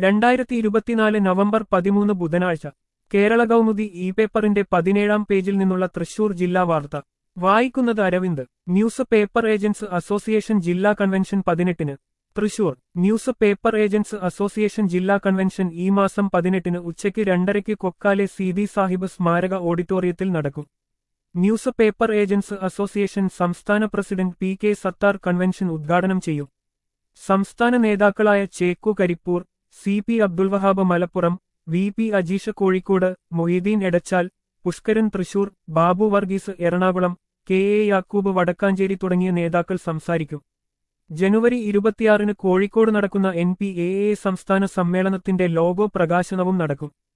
2024 November 13 ബുധനാഴ്ച Kerala Kaumudi E പേപ്പറിന്റെ 17-ാം പേജിൽ നിന്നുള്ള തൃശൂർ ജില്ലാ വാർത്ത വായിക്കുന്നത് Aravind. Newspaper agents association ജില്ലാ കൺവെൻഷൻ 18-ന് Thrissur. Newspaper agents association ജില്ലാ കൺവെൻഷൻ ഈ മാസം 18-ന് ഉച്ചയ്ക്ക് 2:30 കൊക്കാലെ സീതി സാഹിബ് സ്മാരക ഓഡിറ്റോറിയത്തിൽ നടക്കും. ന്യൂസ് പേപ്പർ ഏജന്റ്സ് അസോസിയേഷൻ സംസ്ഥാന president P K Sathar convention ഉദ്ഘാടനം ചെയ്യും. സംസ്ഥാന നേതാക്കളായ Chekku Karipur, C P Abdul Wahab Malappuram, V P Ajeesh Kozhikode, Moideen Edachal, Pushkaran Thrissur, Babu Varghese Ernakulam, K A Yakub Wadakkanchery തുടങ്ങിയ നേതാക്കൾ സംസാരിക്കും. ജനുവരി 26-ന് കോഴിക്കോട് നടക്കുന്ന NPAA സംസ്ഥാന സമ്മേളനത്തിന്റെ ലോഗോ പ്രകാശനവും നടക്കും.